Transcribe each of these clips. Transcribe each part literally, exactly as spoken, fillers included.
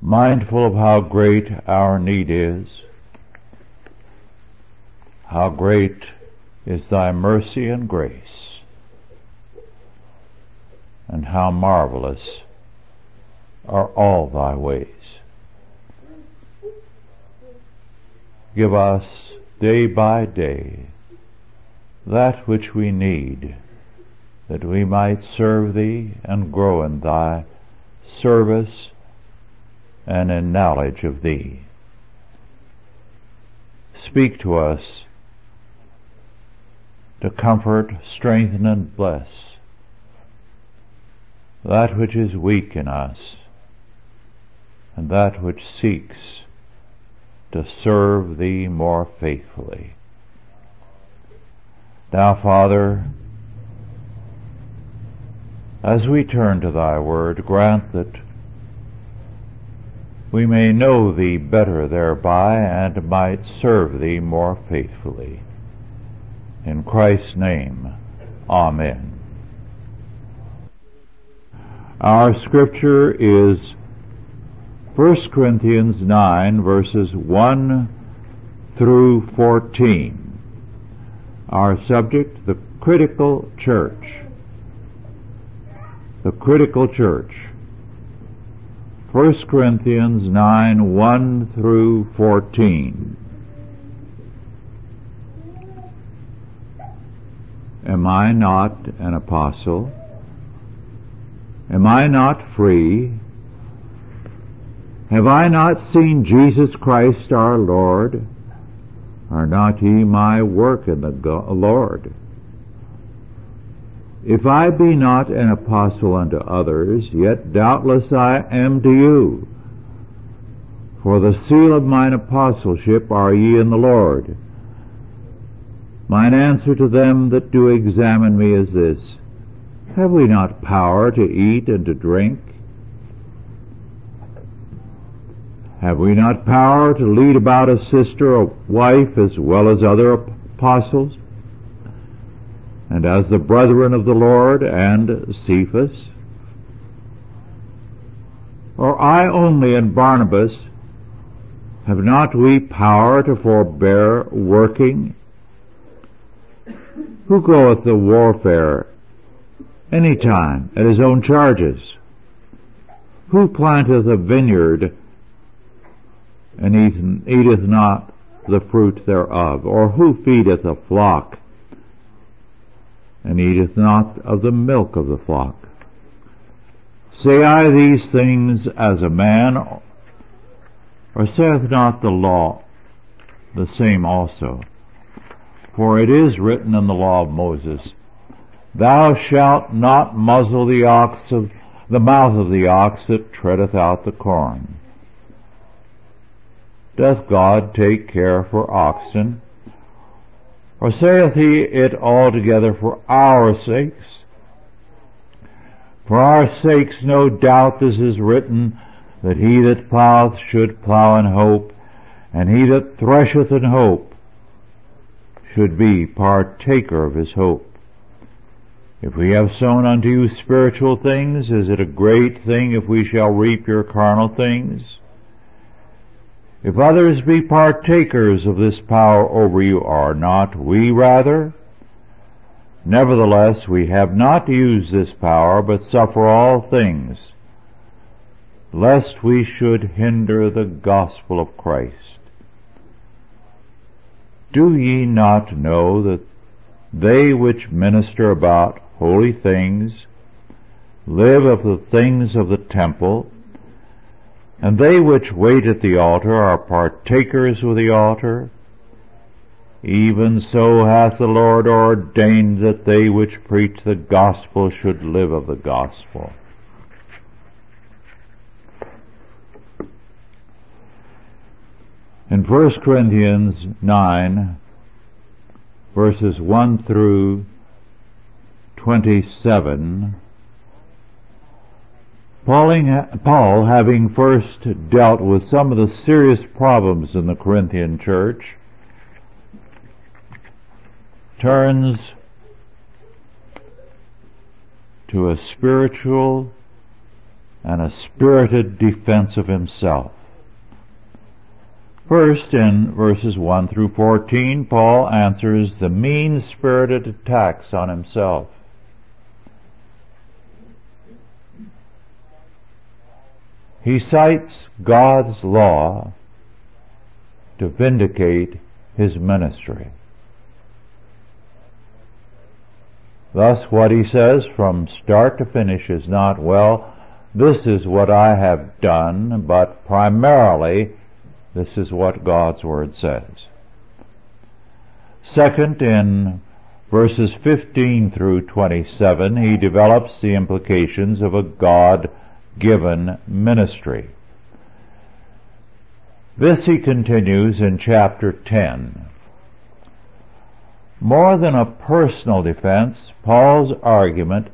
mindful of how great our need is, how great is thy mercy and grace, and how marvelous are all thy ways. Give us day by day that which we need, that we might serve thee and grow in thy service and in knowledge of thee. Speak to us to comfort, strengthen, and bless that which is weak in us and that which seeks to serve thee more faithfully. Now, Father, as we turn to thy word, grant that we may know thee better thereby and might serve thee more faithfully. In Christ's name, Amen. Our scripture is First Corinthians nine, verses one through fourteen. Our subject, the critical church. The critical church. First Corinthians nine, one through fourteen. Am I not an apostle? Am I not free? Have I not seen Jesus Christ our Lord? Are not ye my work in the Lord? If I be not an apostle unto others, yet doubtless I am to you. For the seal of mine apostleship are ye in the Lord. Mine answer to them that do examine me is this: have we not power to eat and to drink? Have we not power to lead about a sister or wife as well as other apostles? And as the brethren of the Lord and Cephas? Or I only and Barnabas, have not we power to forbear working? Who goeth to warfare any time at his own charges? Who planteth a vineyard and eateth not the fruit thereof? Or who feedeth a flock and eateth not of the milk of the flock? Say I these things as a man, or saith not the law the same also? For it is written in the law of Moses, Thou shalt not muzzle the ox of the mouth of the ox that treadeth out the corn. Doth God take care for oxen? Or saith he it altogether for our sakes? For our sakes no doubt this is written, that he that ploweth should plow in hope, and he that thresheth in hope should be partaker of his hope. If we have sown unto you spiritual things, is it a great thing if we shall reap your carnal things? If others be partakers of this power over you, are not we rather? Nevertheless, we have not used this power, but suffer all things, lest we should hinder the gospel of Christ. Do ye not know that they which minister about holy things live of the things of the temple, and they which wait at the altar are partakers with the altar? Even so hath the Lord ordained that they which preach the gospel should live of the gospel. In First Corinthians nine, verses one through twenty-seven, Paul, having first dealt with some of the serious problems in the Corinthian church, turns to a spiritual and a spirited defense of himself. First, in verses one through fourteen, Paul answers the mean-spirited attacks on himself. He cites God's law to vindicate his ministry. Thus, what he says from start to finish is not, well, this is what I have done, but primarily this is what God's Word says. Second, in verses fifteen through twenty-seven, he develops the implications of a God-given ministry. This he continues in chapter ten. More than a personal defense, Paul's argument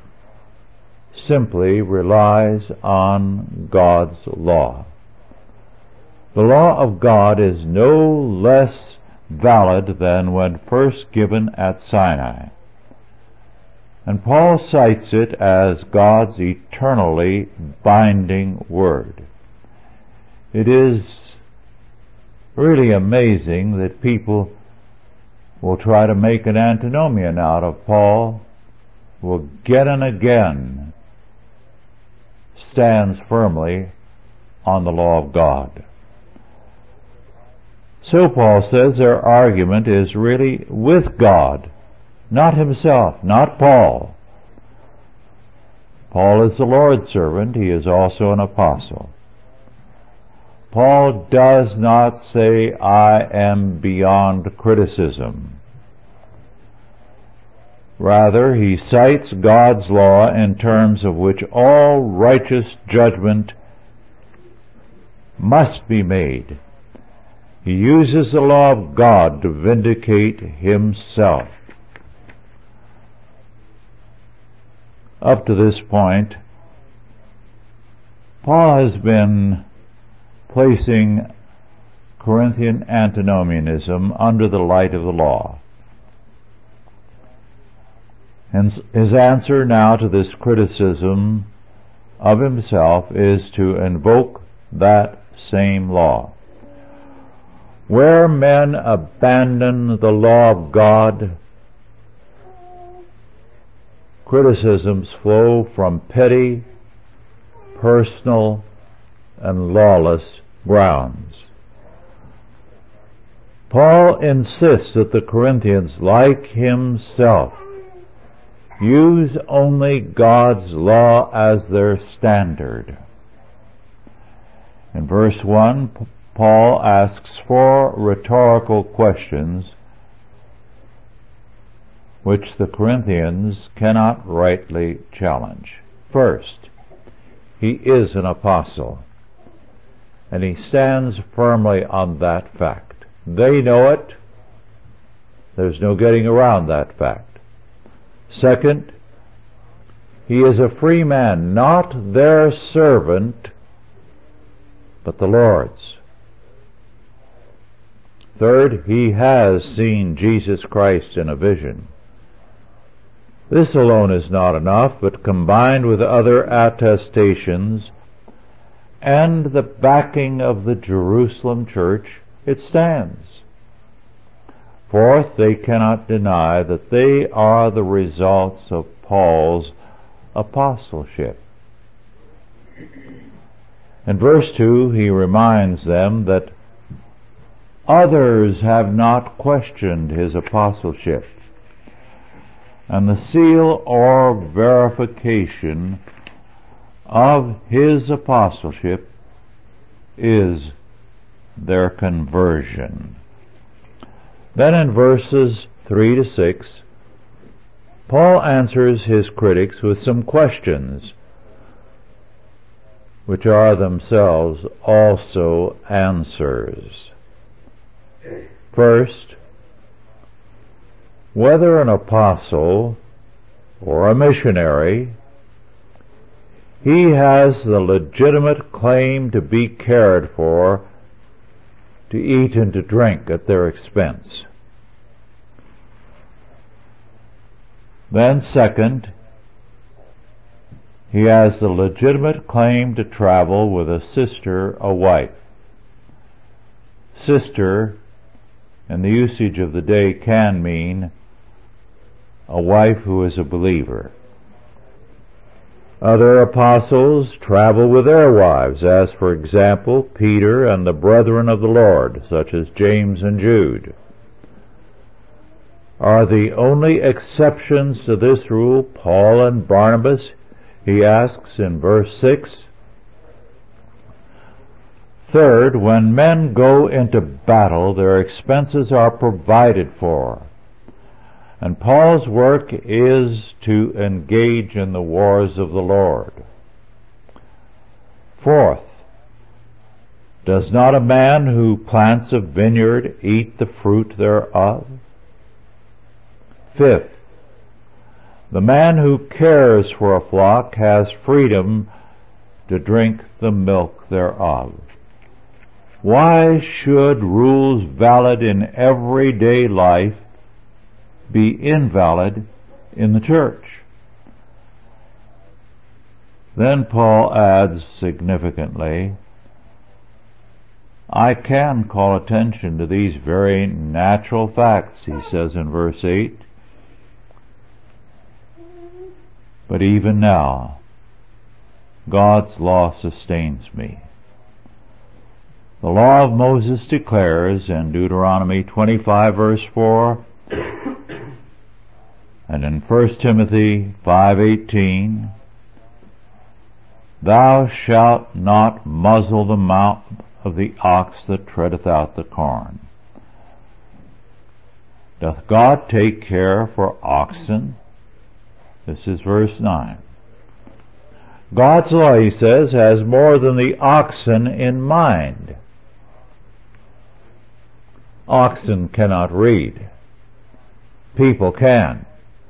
simply relies on God's law. The law of God is no less valid than when first given at Sinai, and Paul cites it as God's eternally binding word. It is really amazing that people will try to make an antinomian out of Paul, who again and again stands firmly on the law of God. So Paul says their argument is really with God, not himself, not Paul. Paul is the Lord's servant. He is also an apostle. Paul does not say, I am beyond criticism. Rather, he cites God's law in terms of which all righteous judgment must be made. He uses the law of God to vindicate himself. Up to this point, Paul has been placing Corinthian antinomianism under the light of the law. And his answer now to this criticism of himself is to invoke that same law. Where men abandon the law of God, criticisms flow from petty, personal, and lawless grounds. Paul insists that the Corinthians, like himself, use only God's law as their standard. In verse one, Paul asks four rhetorical questions which the Corinthians cannot rightly challenge. First, he is an apostle, and he stands firmly on that fact. They know it. There's no getting around that fact. Second, he is a free man, not their servant, but the Lord's. Third, he has seen Jesus Christ in a vision. This alone is not enough, but combined with other attestations and the backing of the Jerusalem church, it stands. Fourth, they cannot deny that they are the results of Paul's apostleship. In verse two, he reminds them that others have not questioned his apostleship, and the seal or verification of his apostleship is their conversion. Then in verses three to six, Paul answers his critics with some questions, which are themselves also answers. First, whether an apostle or a missionary, he has the legitimate claim to be cared for, to eat and to drink at their expense. Then second, he has the legitimate claim to travel with a sister, a wife. Sister, in the usage of the day, can mean a wife who is a believer. Other apostles travel with their wives, as for example Peter and the brethren of the Lord, such as James and Jude. Are the only exceptions to this rule Paul and Barnabas? He asks in verse six. Third, when men go into battle, their expenses are provided for. And Paul's work is to engage in the wars of the Lord. Fourth, does not a man who plants a vineyard eat the fruit thereof? Fifth, the man who cares for a flock has freedom to drink the milk thereof. Why should rules valid in everyday life be invalid in the church? Then Paul adds significantly, I can call attention to these very natural facts, he says in verse eight. But even now, God's law sustains me. The law of Moses declares in Deuteronomy twenty-five verse four, and in First Timothy five eighteen, thou shalt not muzzle the mouth of the ox that treadeth out the corn. Doth God take care for oxen? This is verse nine. God's law, he says, has more than the oxen in mind. Oxen cannot read. People can.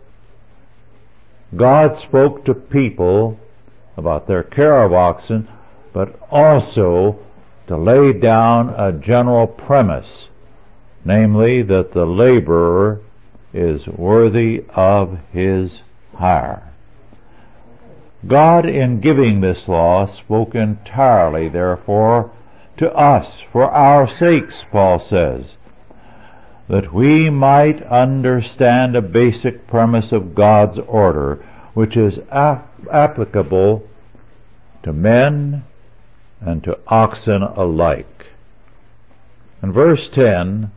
God spoke to people about their care of oxen, but also to lay down a general premise, namely that the laborer is worthy of his hire. God, in giving this law, spoke entirely, therefore, to us for our sakes, Paul says, that we might understand a basic premise of God's order, which is ap- applicable to men and to oxen alike. In verse ten,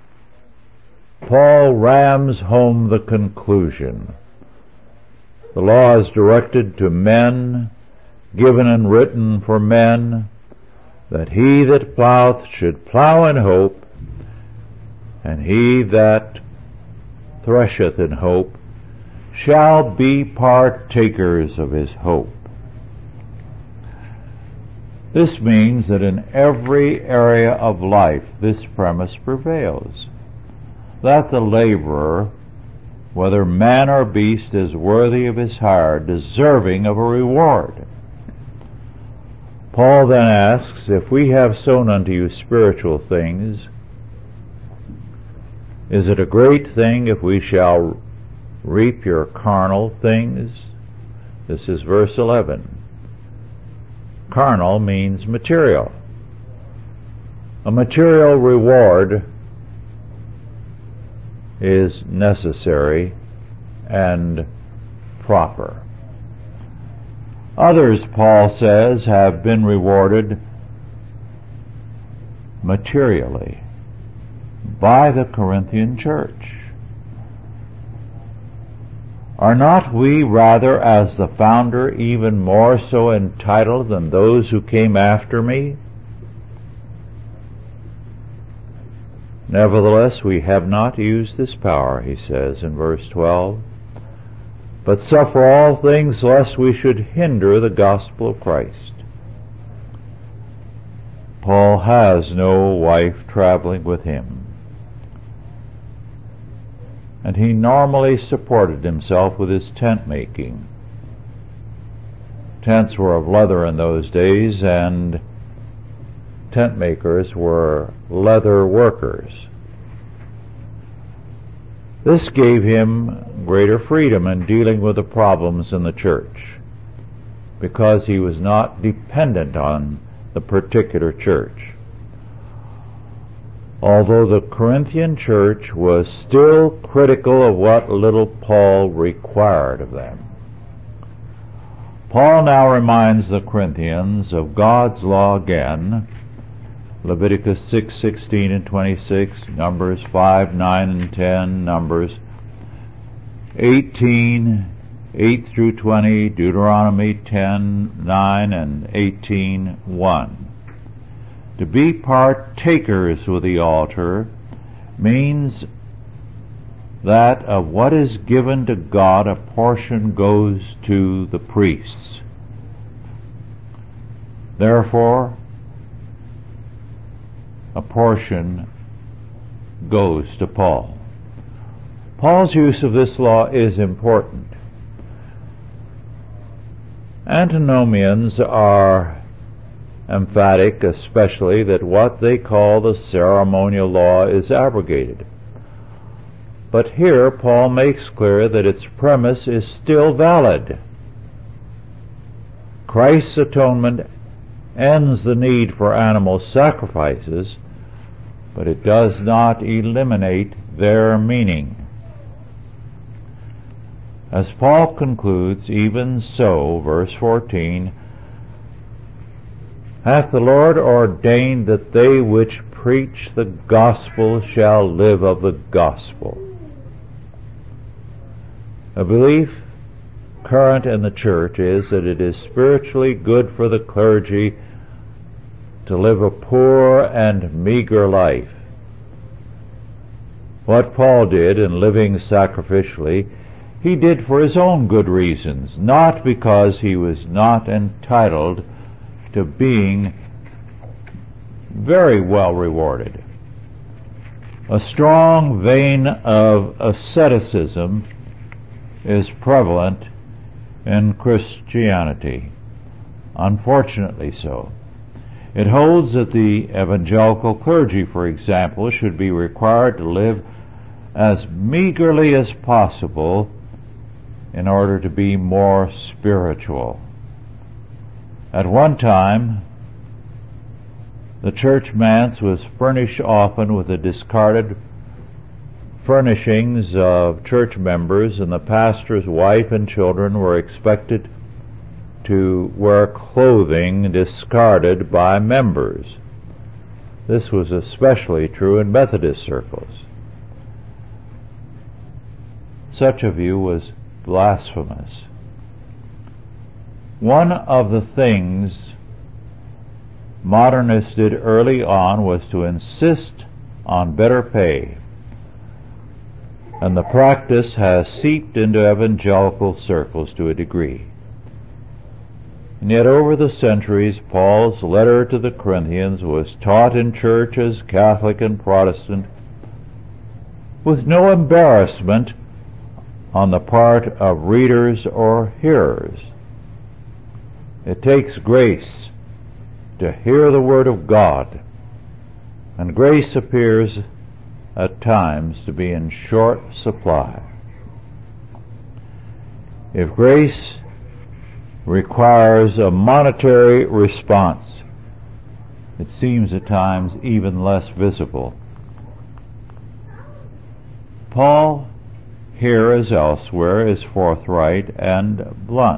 Paul rams home the conclusion. The law is directed to men, given and written for men, that he that ploweth should plow in hope, and he that thresheth in hope shall be partakers of his hope. This means that in every area of life this premise prevails, that the laborer, whether man or beast, is worthy of his hire, deserving of a reward. Paul then asks, if we have sown unto you spiritual things, is it a great thing if we shall reap your carnal things? This is verse eleven. Carnal means material. A material reward is necessary and proper. Others, Paul says, have been rewarded materially by the Corinthian church. Are not we rather, as the founder, even more so entitled than those who came after me? Nevertheless, we have not used this power, he says in verse twelve, but suffer all things lest we should hinder the gospel of Christ. Paul has no wife traveling with him, and he normally supported himself with his tent making. Tents were of leather in those days, and tent makers were leather workers. This gave him greater freedom in dealing with the problems in the church. because he was not dependent on the particular church. Although the Corinthian church was still critical of what little Paul required of them. Paul now reminds the Corinthians of God's law again, Leviticus six, sixteen and twenty-six, Numbers five, nine and ten, Numbers eighteen, eight through twenty, Deuteronomy ten, nine and eighteen, one. To be partakers with the altar means that of what is given to God, a portion goes to the priests. Therefore, a portion goes to Paul. Paul's use of this law is important. Antinomians are emphatic, especially that what they call the ceremonial law is abrogated. But here Paul makes clear that its premise is still valid. Christ's atonement ends the need for animal sacrifices, but it does not eliminate their meaning. As Paul concludes, even so, verse fourteen, hath the Lord ordained that they which preach the gospel shall live of the gospel. A belief current in the church is that it is spiritually good for the clergy to live a poor and meager life. What Paul did in living sacrificially, he did for his own good reasons, not because he was not entitled to being very well rewarded. A strong vein of asceticism is prevalent in Christianity, unfortunately so. It holds that the evangelical clergy, for example, should be required to live as meagerly as possible in order to be more spiritual. At one time, the church manse was furnished often with the discarded furnishings of church members, and the pastor's wife and children were expected to wear clothing discarded by members. This was especially true in Methodist circles. Such a view was blasphemous. One of the things modernists did early on was to insist on better pay, and the practice has seeped into evangelical circles to a degree. And yet over the centuries, Paul's letter to the Corinthians was taught in churches, Catholic and Protestant, with no embarrassment on the part of readers or hearers. It takes grace to hear the Word of God, and grace appears at times to be in short supply. If grace requires a monetary response, it seems at times even less visible. Paul, here as elsewhere, is forthright and blunt.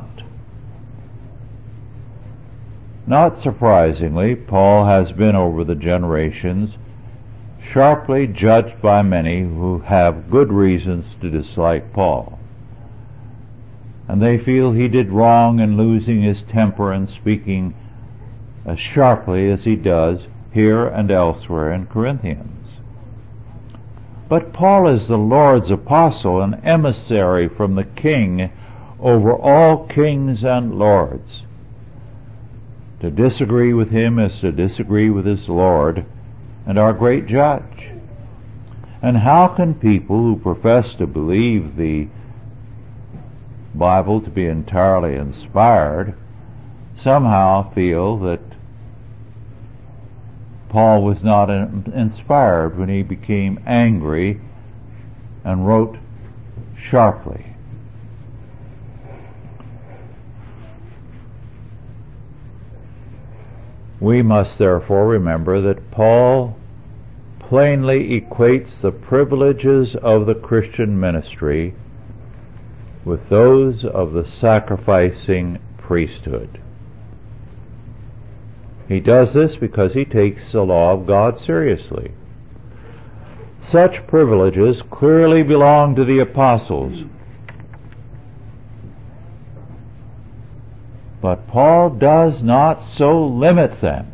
Not surprisingly, Paul has been over the generations sharply judged by many who have good reasons to dislike Paul. And they feel he did wrong in losing his temper and speaking as sharply as he does here and elsewhere in Corinthians. But Paul is the Lord's apostle, an emissary from the King over all kings and lords. To disagree with him is to disagree with his Lord and our great judge. And how can people who profess to believe the Bible to be entirely inspired somehow feel that Paul was not inspired when he became angry and wrote sharply? We must therefore remember that Paul plainly equates the privileges of the Christian ministry with those of the sacrificing priesthood. He does this because he takes the law of God seriously. Such privileges clearly belong to the apostles. But Paul does not so limit them.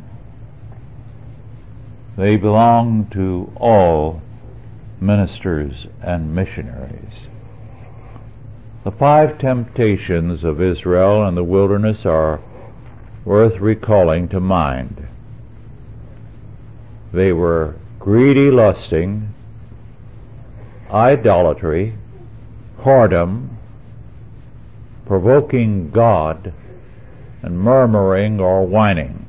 They belong to all ministers and missionaries. The five temptations of Israel in the wilderness are worth recalling to mind. They were greedy lusting, idolatry, whoredom, provoking God, and murmuring or whining.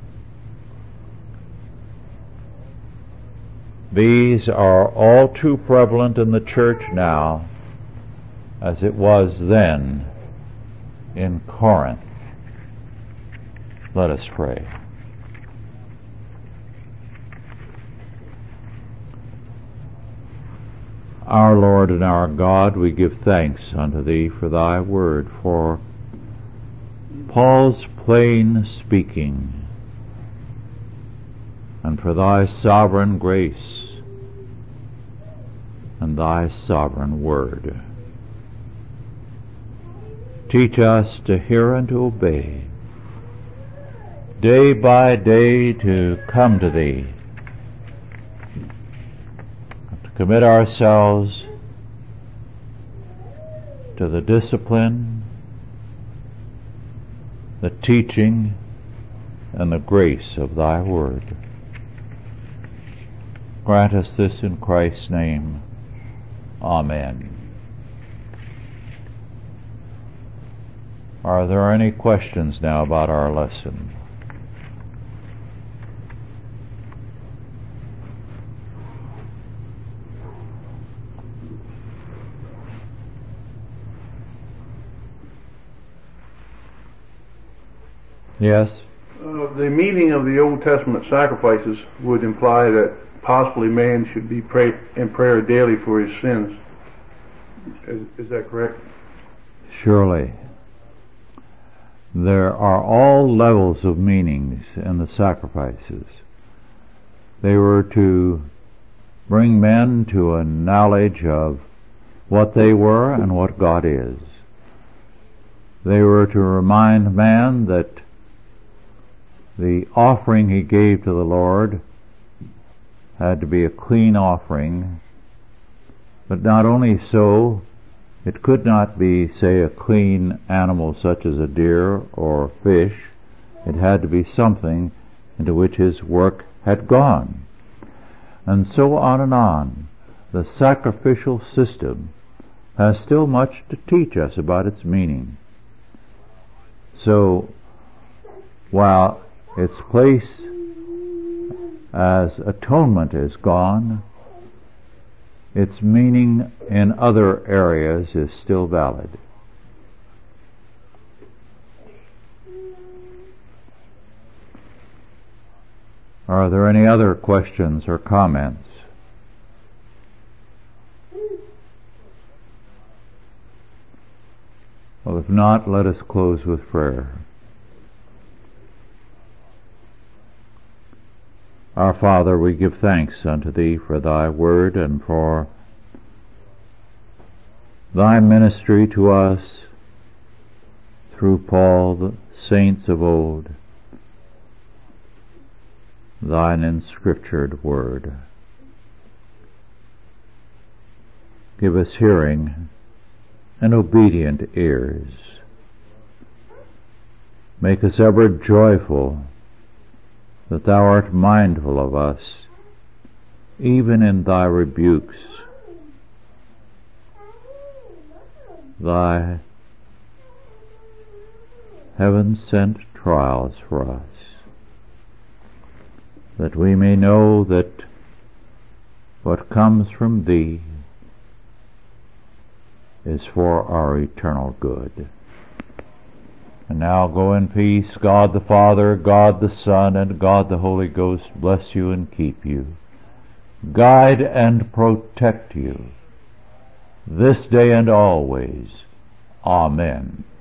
These are all too prevalent in the church now as it was then in Corinth. Let us pray. Our Lord and our God, we give thanks unto Thee for Thy word, for Paul's plain speaking, and for Thy sovereign grace and Thy sovereign word. Teach us to hear and to obey, day by day to come to Thee, to commit ourselves to the discipline, the teaching, and the grace of Thy word. Grant us this in Christ's name. Amen. Are there any questions now about our lesson? Yes? Uh, the meaning of the Old Testament sacrifices would imply that possibly man should be pray in prayer daily for his sins. Is, is that correct? Surely. There are all levels of meanings in the sacrifices. They were to bring men to a knowledge of what they were and what God is. They were to remind man that the offering he gave to the Lord had to be a clean offering, but not only so, it could not be, say, a clean animal such as a deer or a fish. It had to be something into which his work had gone. And so on and on. The sacrificial system has still much to teach us about its meaning. So, while its place as atonement is gone, its meaning in other areas is still valid. Are there any other questions or comments? Well, if not, let us close with prayer. Our Father, we give thanks unto Thee for Thy word and for Thy ministry to us through Paul, the saints of old, Thine inscriptured word. Give us hearing and obedient ears. Make us ever joyful that Thou art mindful of us, even in Thy rebukes, Thy heaven-sent trials for us, that we may know that what comes from Thee is for our eternal good. And now go in peace. God the Father, God the Son, and God the Holy Ghost bless you and keep you, guide and protect you, this day and always. Amen.